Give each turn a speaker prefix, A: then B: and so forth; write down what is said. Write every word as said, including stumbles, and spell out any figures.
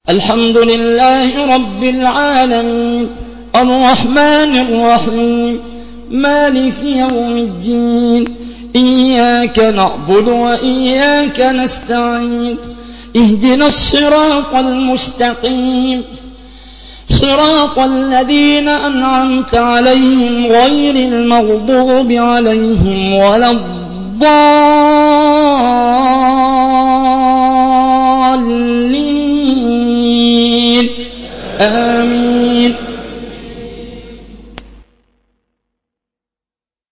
A: الحمد لله رب العالمين الرحمن الرحيم مالك يوم الدين إياك نعبد وإياك نستعين اهدنا الصراط المستقيم صراط الذين أنعمت عليهم غير المغضوب عليهم ولا الضالين